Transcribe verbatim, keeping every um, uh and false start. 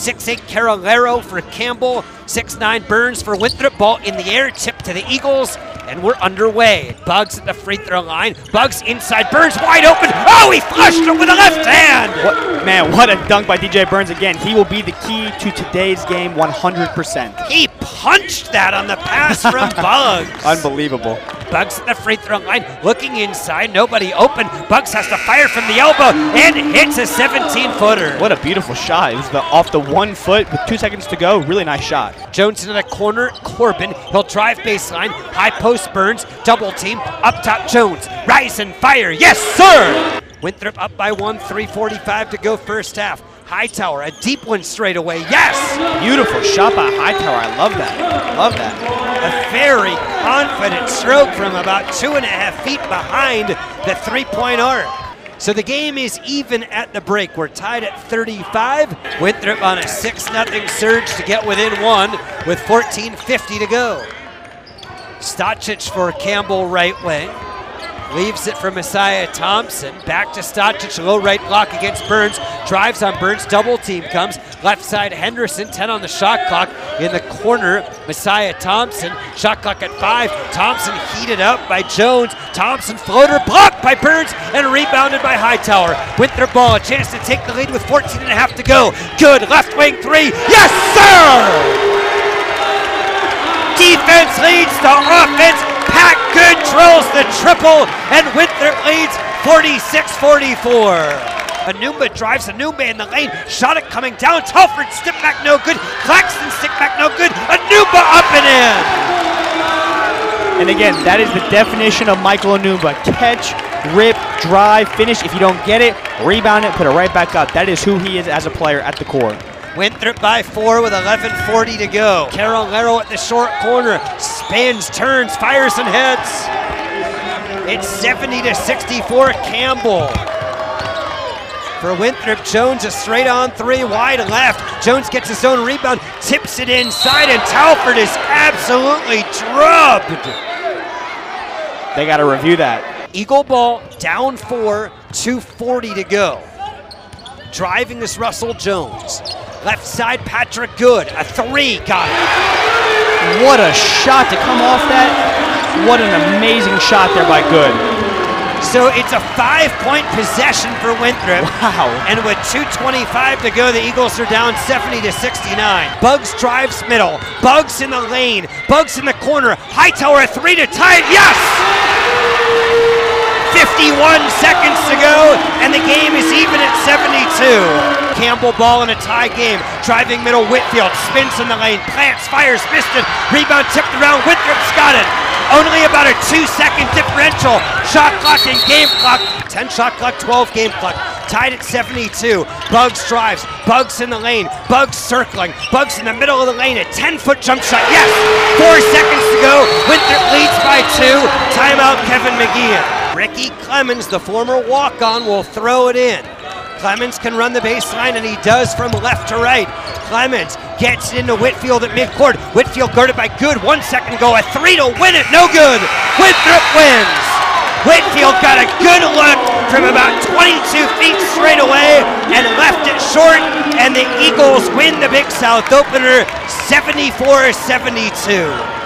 six eight Carolero for Campbell, six nine Burns for Winthrop. Ball in the air, tip to the Eagles, and we're underway. Bugs at the free throw line. Bugs inside, Burns wide open. Oh, he flushed it with a left hand. What, man, what a dunk by D J Burns again. He will be the key to today's game one hundred percent. He punched that on the pass from Bugs. Unbelievable. Bugs at the free throw line, looking inside, nobody open. Bugs has to fire from the elbow and hits a seventeen-footer. What a beautiful shot. It was the, off the one foot with two seconds to go. Really nice shot. Jones into the corner, Corbin. He'll drive baseline, high post Burns, double team, up top Jones. Rise and fire, yes sir! Winthrop up by one, three forty-five to go first half. Hightower, a deep one straight away, yes! Beautiful shot by Hightower, I love that, love that. A very confident stroke from about two and a half feet behind the three-point arc. So the game is even at the break. We're tied at thirty-five. Winthrop on a six nothing surge to get within one with fourteen fifty to go. Stochich for Campbell right wing. Leaves it for Messiah Thompson. Back to Stochich, low right block against Burns. Drives on Burns, double team comes. Left side Henderson, ten on the shot clock. In the corner, Messiah Thompson. Shot clock at five. Thompson heated up by Jones. Thompson floater blocked by Burns and rebounded by Hightower. Winthrop ball, a chance to take the lead with fourteen and a half to go. Good, left wing three. Yes, sir! Defense leads to offense. Pat Good drills the triple, and Winthrop leads forty-six forty-four. Anumba drives Anumba in the lane. Shot it coming down. Telford step back no good. Claxton stick back no good. Anumba up and in. And again, that is the definition of Michael Anumba. Catch, rip, drive, finish. If you don't get it, rebound it, put it right back up. That is who he is as a player at the core. Winthrop by four with eleven forty to go. Carolero at the short corner. Spins, turns, fires, and hits. It's seventy to sixty-four Campbell. For Winthrop, Jones a straight on three, wide left. Jones gets his own rebound, tips it inside, and Telford is absolutely drubbed. They got to review that. Eagle ball, down four, two forty to go. Driving this Russell Jones. Left side, Patrick Good, a three, got it. What a shot to come off that. What an amazing shot there by Good. So it's a five-point possession for Winthrop. Wow. And with two twenty-five to go, the Eagles are down seventy to sixty-nine. Bugs drives middle. Bugs in the lane. Bugs in the corner. Hightower a three to tie it. Yes! fifty-one seconds to go, and the game is even at seventy-two. Campbell ball in a tie game. Driving middle, Whitfield spins in the lane, plants, fires, missed it. Rebound tipped around, Winthrop's got it. Only about a two-second differential. Shot clock and game clock. ten shot clock, twelve game clock. Tied at seventy-two. Bugs drives. Bugs in the lane. Bugs circling. Bugs in the middle of the lane. A ten-foot jump shot. Yes! Four seconds to go. Winthrop leads by two. Timeout, Kevin McGeehan. Ricky Clemens, the former walk-on, will throw it in. Clemens can run the baseline, and he does from left to right. Clemens gets into Whitfield at midcourt. Whitfield guarded by Good. One second ago, a three to win it. No good. Winthrop wins. Whitfield got a good look from about twenty-two feet straight away and left it short, and the Eagles win the Big South opener seventy-four seventy-two.